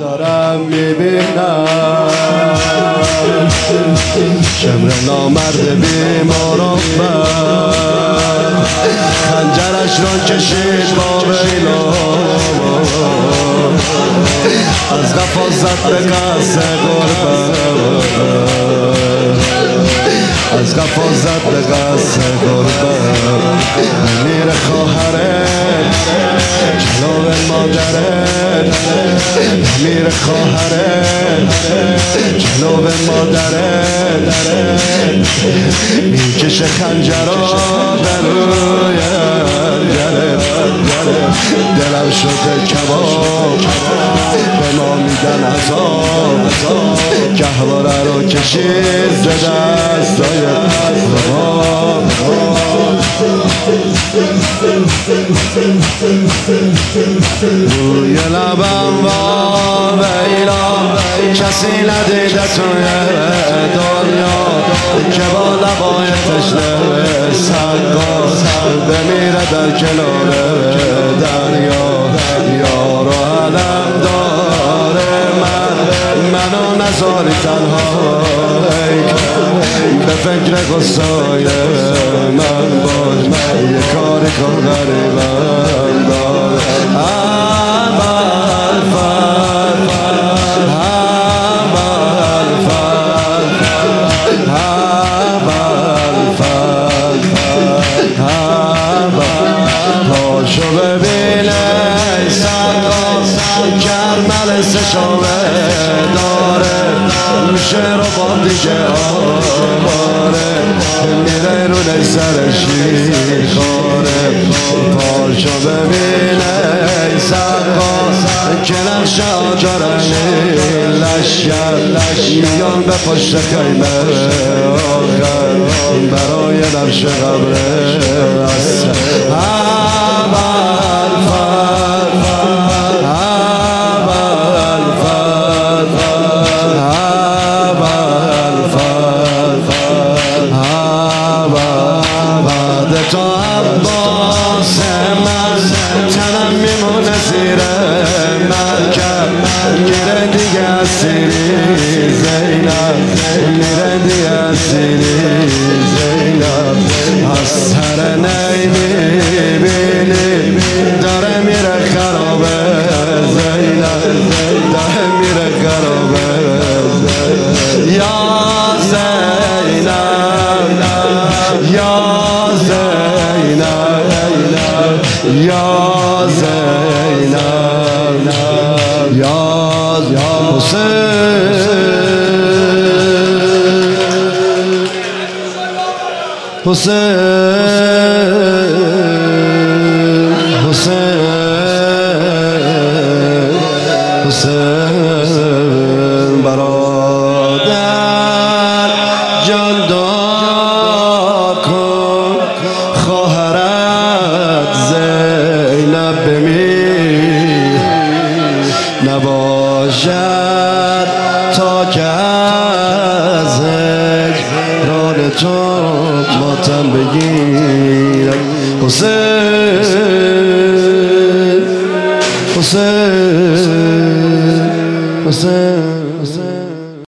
دارم میبینم شمر نامرد بیمارم خنجرش را کشید با ویلا از قفا زد به قصد غربت از قفا زد به قصد غربت میره خواهرت جلو مادرت میره خواهرت جلو مادرت میکشه خنجرها در روی دلم شده کباب به ما میدن عذاب گهواره رو کشید ز دستای رباب روی لبم با ویلا کسی ندیده توی دنیا که با لبای تشنه سقا بمیره در کنار دریا یارو علم داره منو نذاری تنها به فکر غصای من باش یه کاری کن غریبم داره پاشو ببینه کرمل سشامه داره میشه رو با دیگه آماره میره رو سرشی خاره پاشو ببینه سرقاس که نقشه دارن لشگر میان به پشت خیمه آخر برای نقش قبره تو عباس من تنم میمونه زیر مرکب میره دیگه اسیری زینب میره دیگه اسیری زینب از سر نمیبینی داره میره خرابه زینب داره میره خرابه یا زینب یا یا زینب یا حسین حسین حسین حسین برادر جان دعا کن خواهرت زینب بمیر نباشد تا که از هجران تو ماتم بگیرم حسین حسین حسین